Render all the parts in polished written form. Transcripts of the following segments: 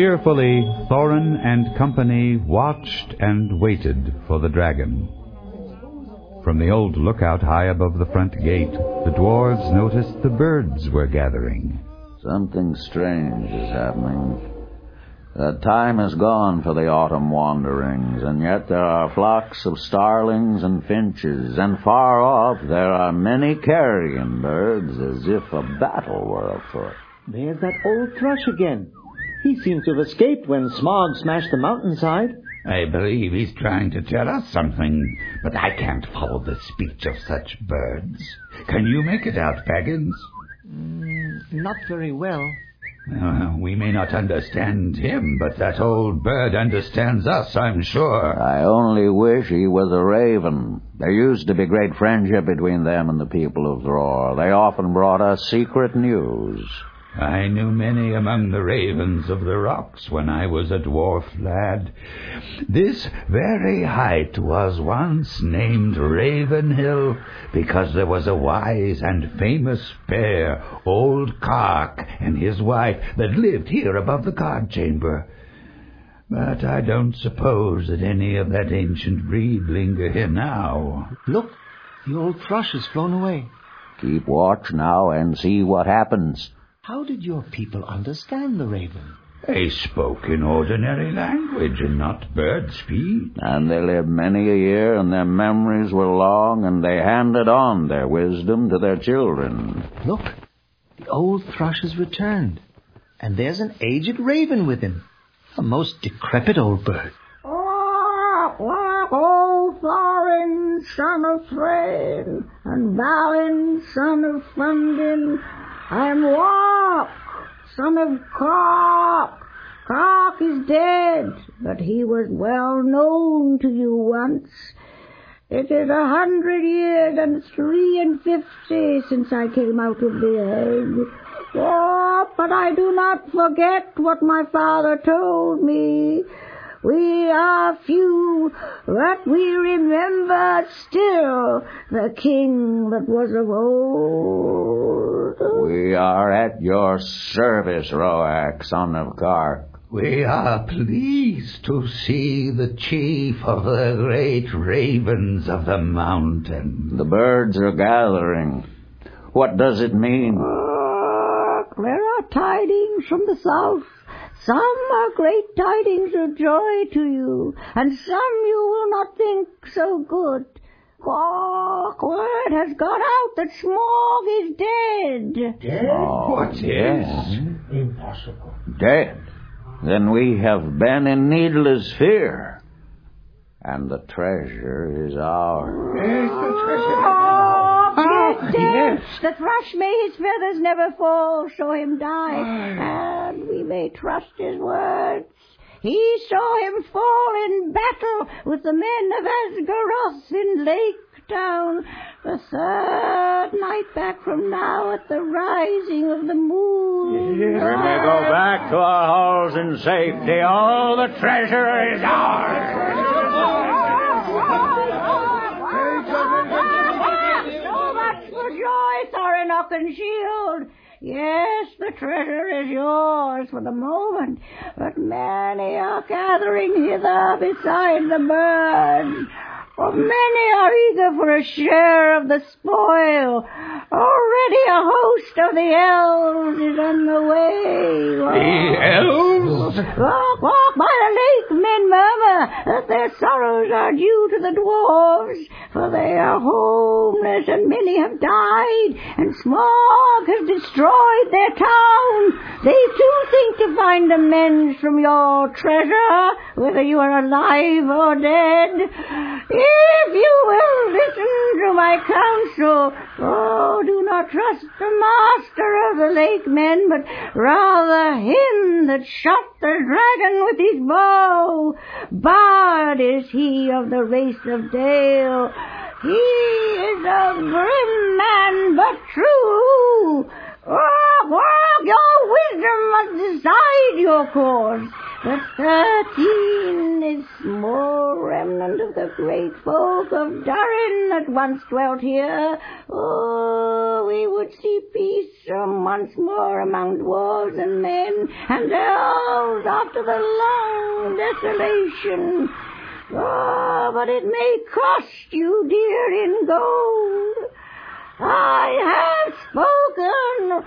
Cheerfully, Thorin and company watched and waited for the dragon. From the old lookout high above the front gate, the dwarves noticed the birds were gathering. Something strange is happening. The time is gone for the autumn wanderings, and yet there are flocks of starlings and finches, and far off there are many carrion birds, as if a battle were afoot. There's that old thrush again. He seems to have escaped when Smog smashed the mountainside. I believe he's trying to tell us something, but I can't follow the speech of such birds. Can you make it out, Baggins? Not very well. We may not understand him, but that old bird understands us, I'm sure. I only wish he was a raven. There used to be great friendship between them and the people of Thror. They often brought us secret news. I knew many among the ravens of the rocks when I was a dwarf lad. This very height was once named Ravenhill because there was a wise and famous pair, Old Kark and his wife, that lived here above the guard chamber. But I don't suppose that any of that ancient breed linger here now. Look, the old thrush has flown away. Keep watch now and see what happens. How did your people understand the raven? They spoke in ordinary language and not bird speak. And they lived many a year, and their memories were long, and they handed on their wisdom to their children. Look, the old thrush has returned, and there's an aged raven with him. A most decrepit old bird. O Thorin, son of Thrain, and Balin, son of Fundin, I'm Walk, son of Kark. Kark is dead, but he was well known to you once. It is 100 years and 53 since I came out of the egg. Oh, but I do not forget what my father told me. We are few, but we remember still the king that was of old. We are at your service, Roak, son of Kark. We are pleased to see the chief of the great ravens of the mountain. The birds are gathering. What does it mean? There are tidings from the south. Some are great tidings of joy to you, and some you will not think so good. Word has got out that Smog is dead. Dead? Oh, what yes. Impossible. Dead? Then we have been in needless fear. And the treasure is ours. Yes, the treasure. Yes. The thrush may his feathers never fall, so him die, and we may trust his words. He saw him fall in battle with the men of Asgaroth in Lake Town, the third night back from now at the rising of the moon. We may go back to our halls in safety. All the treasure is ours. Joy, Thorin Oakenshield. Yes, the treasure is yours for the moment, but many are gathering hither beside the birds. For many are eager for a share of the spoil. Already a host of the elves is on the way. The elves? Walk by the lake, men murmur that their sorrows are due to the dwarves, for they are homeless and many have died, and Smog has destroyed their town. They too think to find amends from your treasure, whether you are alive or dead. If you will listen to my counsel, do not trust the master of the lake men, but rather him that shot the dragon with his bow. Bard is he of the race of Dale. He is a grim man, but true. Your wisdom must decide your course. But 13 any small remnant of the great folk of Durin that once dwelt here, we would see peace once more among dwarves and men and elves after the long desolation. But it may cost you dear in gold. I have spoken.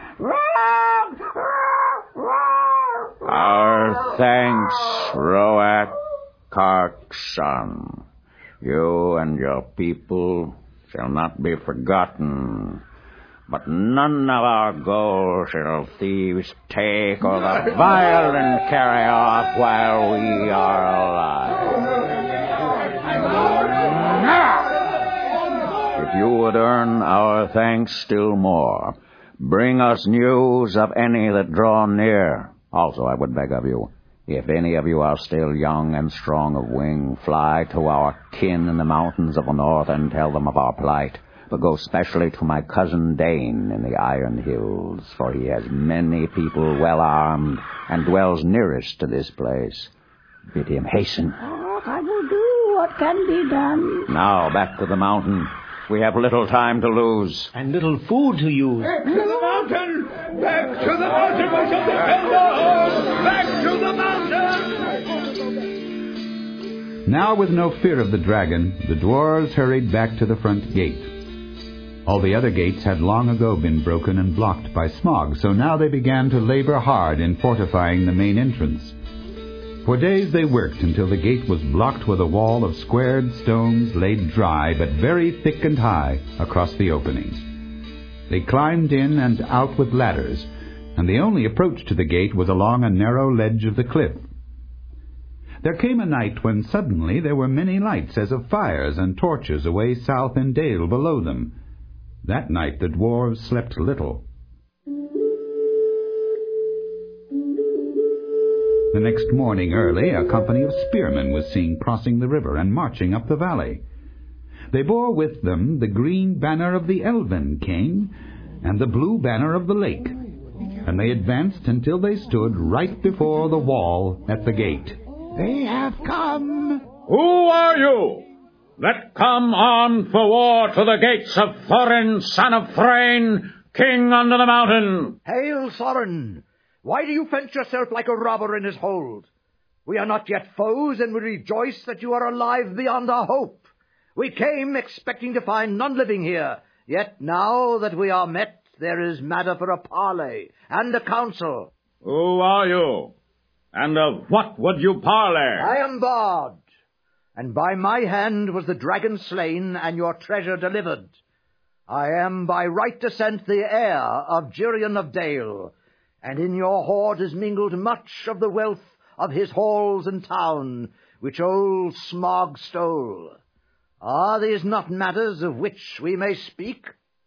Our thanks, Roak Karkson. You and your people shall not be forgotten. But none of our gold shall thieves take or the violent carry off while we are alive. If you would earn our thanks still more, bring us news of any that draw near. Also, I would beg of you, if any of you are still young and strong of wing, fly to our kin in the mountains of the north and tell them of our plight. But go specially to my cousin Dane in the Iron Hills, for he has many people well armed and dwells nearest to this place. Bid him hasten. I will do what can be done. Now, back to the mountain. We have little time to lose. And little food to use. Back to the mountain! Back to the mountain! We shall defend our home! Back to the mountain! Now, with no fear of the dragon, the dwarves hurried back to the front gate. All the other gates had long ago been broken and blocked by Smog, so now they began to labor hard in fortifying the main entrance. For days they worked until the gate was blocked with a wall of squared stones laid dry but very thick and high across the openings. They climbed in and out with ladders, and the only approach to the gate was along a narrow ledge of the cliff. There came a night when suddenly there were many lights as of fires and torches away south in Dale below them. That night the dwarves slept little. The next morning early, a company of spearmen was seen crossing the river and marching up the valley. They bore with them the green banner of the Elven King and the blue banner of the lake, and they advanced until they stood right before the wall at the gate. They have come. Who are you that come armed for war to the gates of Thorin, son of Thrain, king under the mountain? Hail, Thorin! Why do you fence yourself like a robber in his hold? We are not yet foes, and we rejoice that you are alive beyond our hope. We came expecting to find none living here, yet now that we are met, there is matter for a parley and a council. Who are you? And of what would you parley? I am Bard, and by my hand was the dragon slain and your treasure delivered. I am by right descent the heir of Jirion of Dale, and in your hoard is mingled much of the wealth of his halls and town, which old Smog stole. Are these not matters of which we may speak?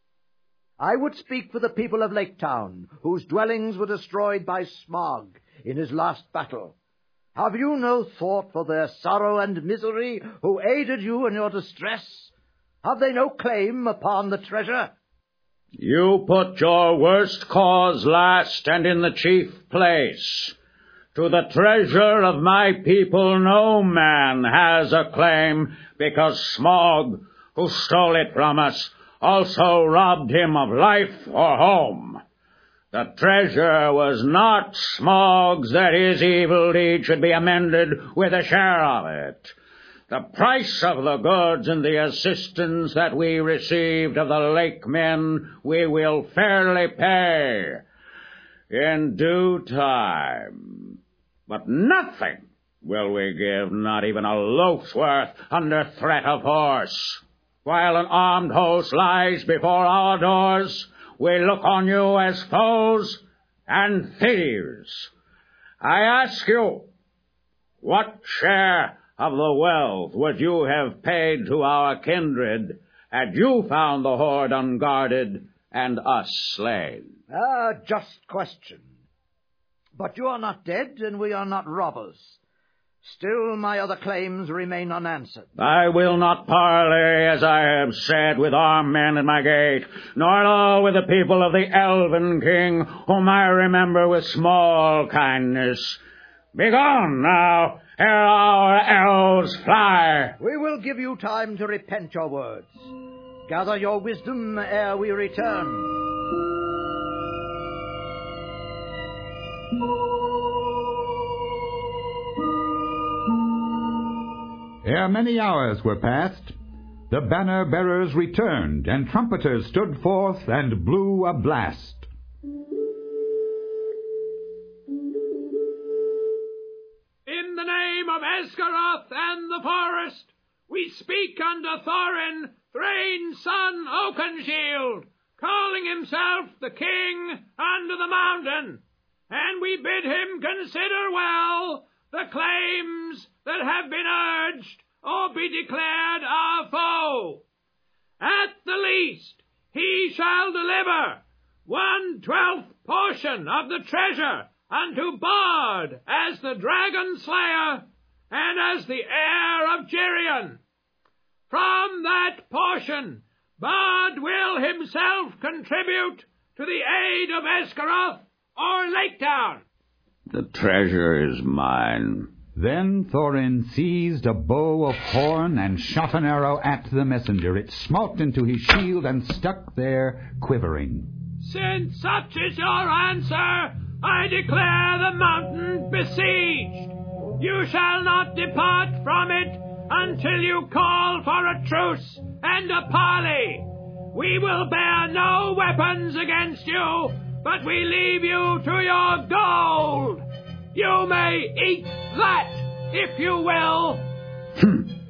I would speak for the people of Lake Town, whose dwellings were destroyed by Smog in his last battle. Have you no thought for their sorrow and misery, who aided you in your distress? Have they no claim upon the treasure? You put your worst cause last and in the chief place. To the treasure of my people no man has a claim, because Smog, who stole it from us, also robbed him of life or home. The treasure was not Smog's, that his evil deed should be amended with a share of it. The price of the goods and the assistance that we received of the lake men we will fairly pay in due time. But nothing will we give, not even a loaf's worth, under threat of force. While an armed host lies before our doors, we look on you as foes and thieves. I ask you, what share of the wealth would you have paid to our kindred had you found the hoard unguarded and us slain? Just question. But you are not dead, and we are not robbers. Still, my other claims remain unanswered. I will not parley, as I have said, with armed men at my gate, nor at all with the people of the Elven King, whom I remember with small kindness. Begone now, ere our arrows fly. We will give you time to repent your words. Gather your wisdom ere we return. Ere many hours were past, the banner-bearers returned, and trumpeters stood forth and blew a blast. In the name of Esgaroth and the forest, we speak unto Thorin, Thrain's son Oakenshield, calling himself the king under the mountain, and we bid him consider well the claims that have been urged or be declared our foe. At the least, he shall deliver 1/12 portion of the treasure unto Bard as the dragon slayer and as the heir of Girion. From that portion, Bard will himself contribute to the aid of Esgaroth or Laketown. The treasure is mine. Then Thorin seized a bow of horn and shot an arrow at the messenger. It smote into his shield and stuck there, quivering. Since such is your answer, I declare the mountain besieged. You shall not depart from it until you call for a truce and a parley. We will bear no weapons against you, but we leave you to your gold. You may eat that, if you will.